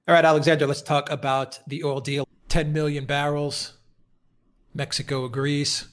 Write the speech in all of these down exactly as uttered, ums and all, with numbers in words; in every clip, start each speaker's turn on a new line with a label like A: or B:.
A: All right, Alexander, let's talk about the oil deal. ten million barrels. Mexico agrees.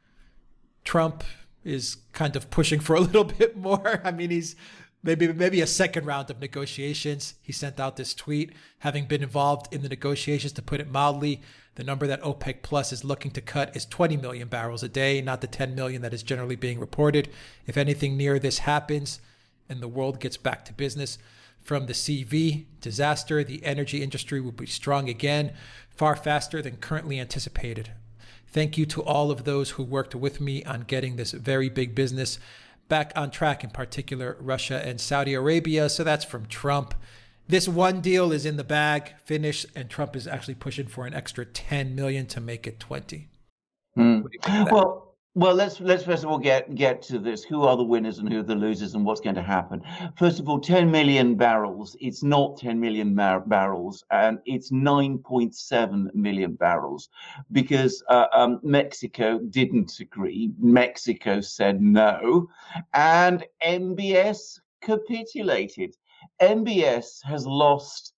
A: Trump is kind of pushing for a little bit more. I mean, he's maybe maybe a second round of negotiations. He sent out this tweet, having been involved in the negotiations, to put it mildly. The number that OPEC Plus is looking to cut is twenty million barrels a day, not the ten million that is generally being reported. If anything near this happens and the world gets back to business from the C V disaster, the energy industry will be strong again, far faster than currently anticipated. Thank you to all of those who worked with me on getting this very big business back on track, in particular Russia and Saudi Arabia. So that's from Trump. This one deal is in the bag, finished, and Trump is actually pushing for an extra ten million to make it twenty.
B: Mm. Well, well, let's let's first of all get get to this. Who are the winners and who are the losers, and what's going to happen? First of all, ten million barrels. It's not ten million bar- barrels, and it's nine point seven million barrels, because uh, um, Mexico didn't agree. Mexico said no, and M B S capitulated. M B S has lost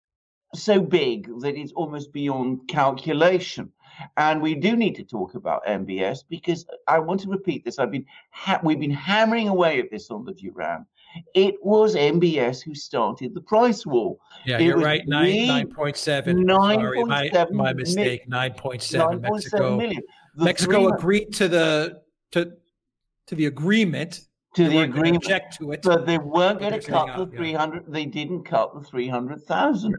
B: so big that it's almost beyond calculation. And we do need to talk about M B S, because I want to repeat this. I've been ha- we've been hammering away at this on the Duran. It was M B S who started the price war.
A: Yeah,
B: it
A: you're right. Nine nine point seven. Sorry, my my mistake. Nine point seven. Mexico. Mexico agreed to the to to the agreement.
B: To the agreement,
A: object to it,
B: but they weren't going to cut the three hundred. They didn't cut the three hundred thousand,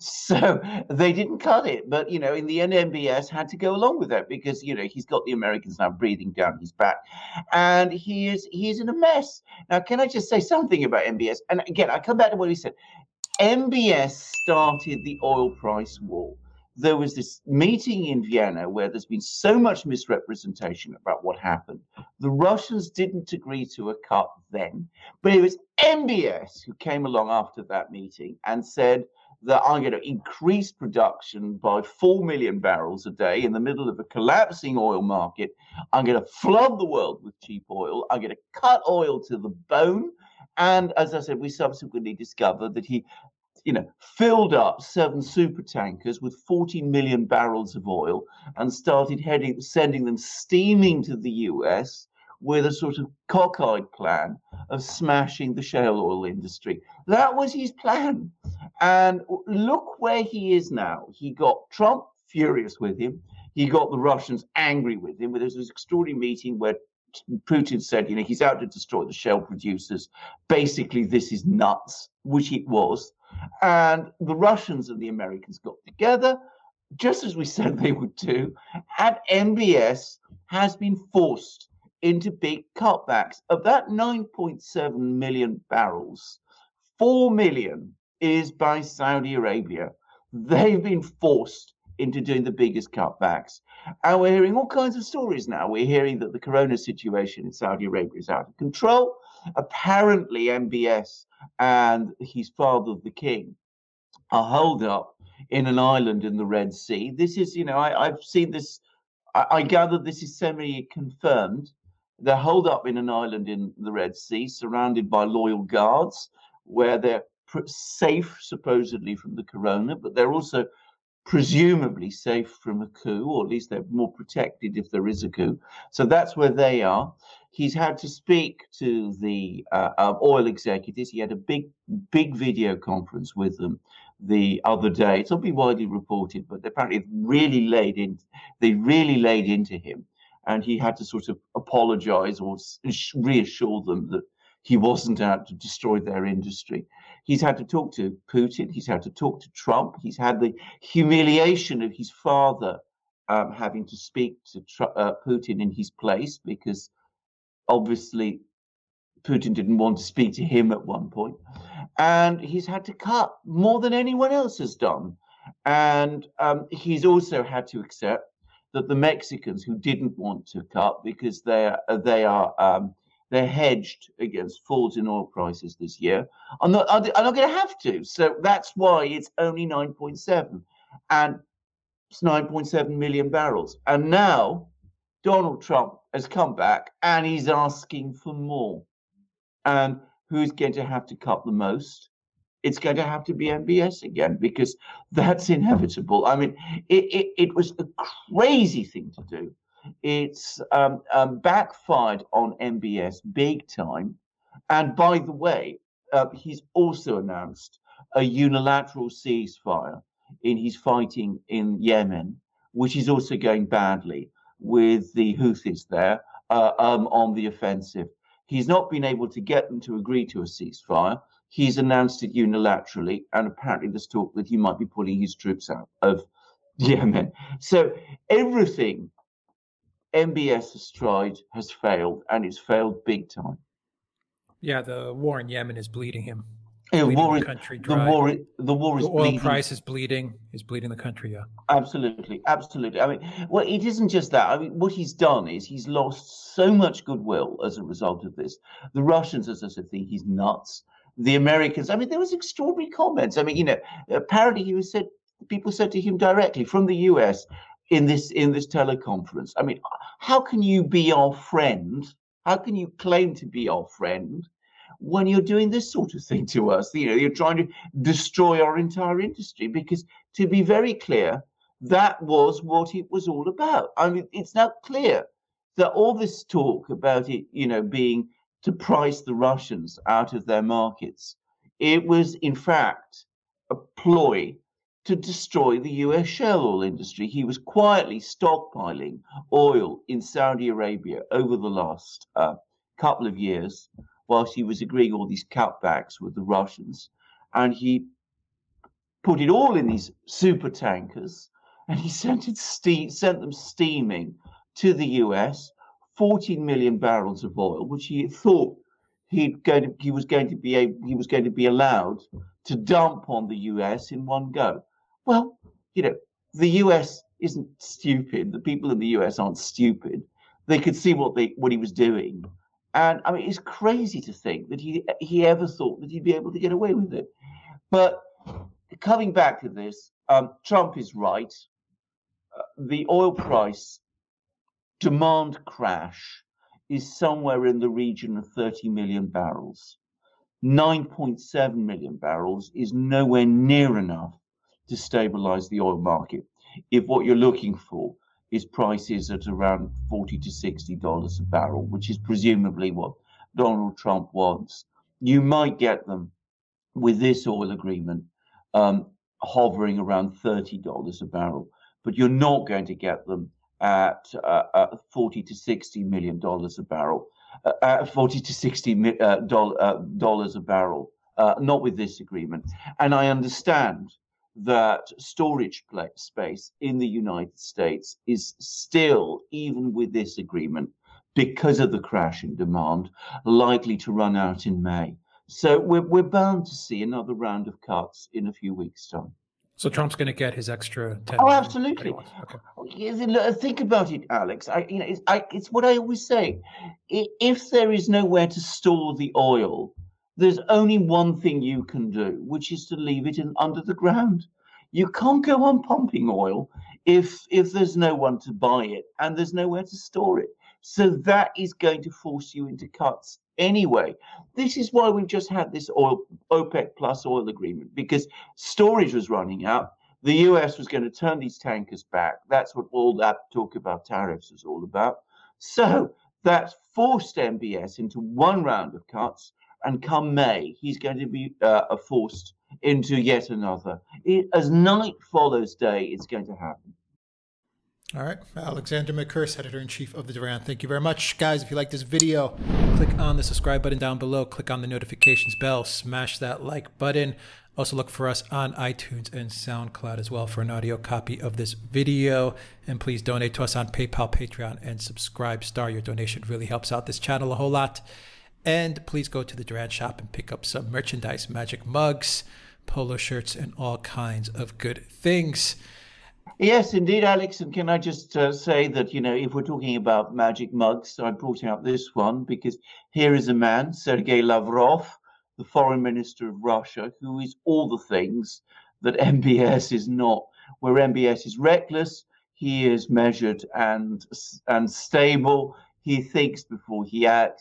B: so they didn't cut it. But you know, in the end, M B S had to go along with that, because you know he's got the Americans now breathing down his back, and he is he is in a mess. Now, can I just say something about M B S? And again, I come back to what he said. M B S started the oil price war. There was this meeting in Vienna where there's been so much misrepresentation about what happened. The Russians didn't agree to a cut then, but it was M B S who came along after that meeting and said that I'm going to increase production by four million barrels a day in the middle of a collapsing oil market. I'm going to flood the world with cheap oil. I'm going to cut oil to the bone. And as I said, we subsequently discovered that he you know, filled up seven super tankers with forty million barrels of oil and started heading, sending them steaming to the U S with a sort of cockeyed plan of smashing the shale oil industry. That was his plan. And look where he is now. He got Trump furious with him. He got the Russians angry with him. There was this extraordinary meeting where Putin said, you know, he's out to destroy the shale producers. Basically, this is nuts, which it was. And the Russians and the Americans got together, just as we said they would do, and M B S has been forced into big cutbacks. Of that nine point seven million barrels, four million is by Saudi Arabia. They've been forced into doing the biggest cutbacks. And we're hearing all kinds of stories now. We're hearing that the corona situation in Saudi Arabia is out of control. Apparently, M B S and his father, the king, are holed up in an island in the Red Sea. This is, you know, I, I've seen this. I, I gather this is semi-confirmed. They're holed up in an island in the Red Sea, surrounded by loyal guards, where they're pr- safe, supposedly, from the corona, but they're also presumably safe from a coup, or at least they're more protected if there is a coup. So that's where they are. He's had to speak to the uh, uh, oil executives. He had a big, big video conference with them the other day. It's not been widely reported, but apparently really laid in. They really laid into him, and he had to sort of apologize or reassure them that he wasn't out to destroy their industry. He's had to talk to Putin. He's had to talk to Trump. He's had the humiliation of his father um, having to speak to Tr- uh, Putin in his place, because obviously Putin didn't want to speak to him at one point. And he's had to cut more than anyone else has done. And um, he's also had to accept that the Mexicans, who didn't want to cut because they are, they are um, they're hedged against falls in oil prices this year, are not, are not going to have to. So that's why it's only nine point seven. And it's nine point seven million barrels. And now Donald Trump has come back and he's asking for more. And who's going to have to cut the most? it's going to have to be M B S again, because that's inevitable. I mean, it, it, it was a crazy thing to do. It's um, um, backfired on M B S big time. And by the way, uh, he's also announced a unilateral ceasefire in his fighting in Yemen, which is also going badly with the Houthis there uh, um, on the offensive. He's not been able to get them to agree to a ceasefire. He's announced it unilaterally, and apparently there's talk that he might be pulling his troops out of Yemen. So everything M B S has tried has failed, and it's failed big time.
A: Yeah, the war in Yemen is bleeding him.
B: Yeah,
A: bleeding
B: war,
A: the country
B: the
A: dry.
B: war, the war is
A: the oil
B: bleeding.
A: price is bleeding, is bleeding the country. Yeah,
B: absolutely, absolutely. I mean, well, it isn't just that. I mean, what he's done is he's lost so much goodwill as a result of this. The Russians, as I said, think he's nuts. The Americans, I mean, there was extraordinary comments. I mean, you know, apparently he was said, people said to him directly from the U S in this in this teleconference. I mean, how can you be our friend? How can you claim to be our friend when you're doing this sort of thing to us? You know, you're trying to destroy our entire industry. Because to be very clear, that was what it was all about. I mean, it's now clear that all this talk about it, you know, being to price the Russians out of their markets, it was in fact a ploy to destroy the U S shale oil industry. He was quietly stockpiling oil in Saudi Arabia over the last uh, couple of years, whilst he was agreeing all these cutbacks with the Russians. And he put it all in these super tankers, and he sent it ste- sent them steaming to the U S, fourteen million barrels of oil, which he thought he'd going to, he was going to be able, he was going to be allowed to dump on the U S in one go. Well, you know, the U S isn't stupid. The people in the U S aren't stupid. They could see what they what he was doing. And I mean, it's crazy to think that he he ever thought that he'd be able to get away with it. But coming back to this, um, Trump is right. Uh, the oil price demand crash is somewhere in the region of thirty million barrels. nine point seven million barrels is nowhere near enough to stabilize the oil market. If what you're looking for is prices at around forty to sixty dollars a barrel, which is presumably what Donald Trump wants, you might get them with this oil agreement um, hovering around thirty dollars a barrel, but you're not going to get them at uh, uh, forty to sixty million dollars a barrel, uh, at forty to sixty uh, doll- uh, dollars a barrel, uh, not with this agreement. And I understand that storage space in the United States is still, even with this agreement, because of the crash in demand, likely to run out in May. So we're we're bound to see another round of cuts in a few weeks' time.
A: So Trump's going to get his extra ten.
B: Oh, absolutely. Okay. Think about it, Alex. I, you know, it's, I, it's what I always say. If there is nowhere to store the oil, there's only one thing you can do, which is to leave it in under the ground. You can't go on pumping oil if if there's no one to buy it and there's nowhere to store it. So that is going to force you into cuts anyway. This is why we've just had this oil OPEC plus oil agreement, because storage was running out. The U S was going to turn these tankers back. That's what all that talk about tariffs is all about. So that forced M B S into one round of cuts. And come May, he's going to be uh, forced into yet another. It, as night follows day, it's going to happen.
A: All right. Alexander Mercouris, Editor-in-Chief of The Duran. Thank you very much. Guys, if you like this video, click on the subscribe button down below. Click on the notifications bell. Smash that like button. Also look for us on iTunes and SoundCloud as well for an audio copy of this video. And please donate to us on PayPal, Patreon, and Subscribe Star. Your donation really helps out this channel a whole lot. And please go to the Duran shop and pick up some merchandise, magic mugs, polo shirts, and all kinds of good things.
B: Yes, indeed, Alex. And can I just uh, say that, you know, if we're talking about magic mugs, I brought out this one because here is a man, Sergei Lavrov, the foreign minister of Russia, who is all the things that M B S is not. Where M B S is reckless, he is measured and and stable. He thinks before he acts.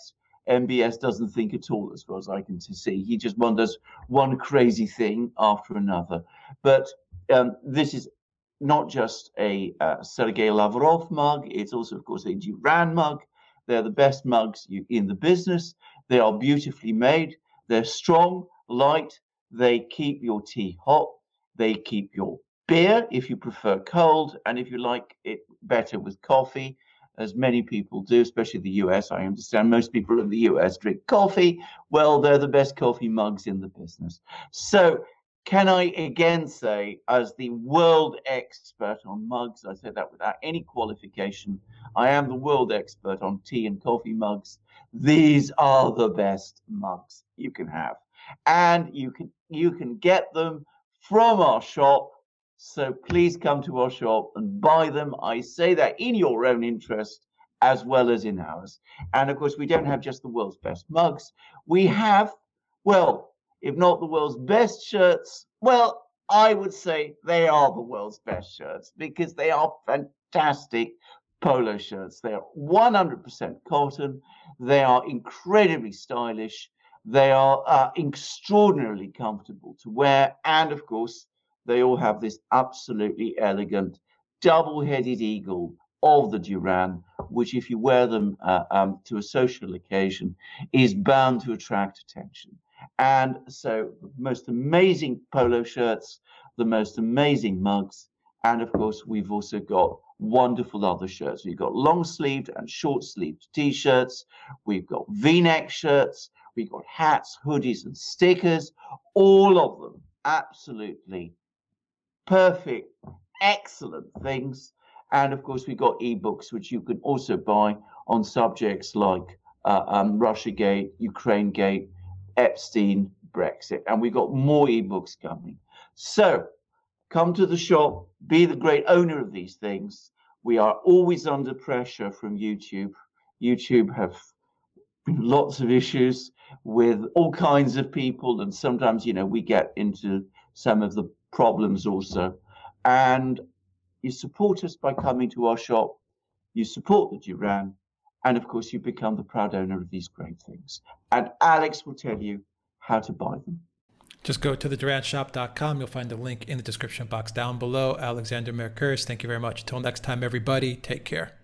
B: M B S doesn't think at all, as far as I can see. He just wonders one crazy thing after another. But um, this is not just a uh, Sergei Lavrov mug. It's also, of course, a Duran mug. They're the best mugs you, in the business. They are beautifully made. They're strong, light. They keep your tea hot. They keep your beer, if you prefer cold, and if you like it better with coffee, as many people do, especially the U S. I understand most people in the U S drink coffee. Well, they're the best coffee mugs in the business. So can I again say, as the world expert on mugs, I say that without any qualification, I am the world expert on tea and coffee mugs. These are the best mugs you can have. And you can you can get them from our shop. So please come to our shop and buy them. I say that in your own interest as well as in ours. And of course, we don't have just the world's best mugs. We have, well, if not the world's best shirts, well, I would say they are the world's best shirts because they are fantastic polo shirts. They are one hundred percent cotton. They are incredibly stylish. They are uh, extraordinarily comfortable to wear. And of course, they all have this absolutely elegant double-headed eagle of the Duran, which if you wear them uh, um, to a social occasion, is bound to attract attention. And so the most amazing polo shirts, the most amazing mugs, and of course, we've also got wonderful other shirts. We've got long-sleeved and short-sleeved T-shirts. We've got V-neck shirts. We've got hats, hoodies, and stickers. All of them absolutely perfect, excellent things. And of course, we've got ebooks, which you can also buy on subjects like uh, um, Russiagate, Ukrainegate, Epstein, Brexit. And we've got more ebooks coming. So come to the shop, be the great owner of these things. We are always under pressure from YouTube. YouTube have lots of issues with all kinds of people. And sometimes, you know, we get into some of the problems also. And you support us by coming to our shop. You support the Duran. And of course, you become the proud owner of these great things. And Alex will tell you how to buy them.
A: Just go to the duran shop dot com. You'll find the link in the description box down below. Alexander Mercouris, thank you very much. Until next time, everybody, take care.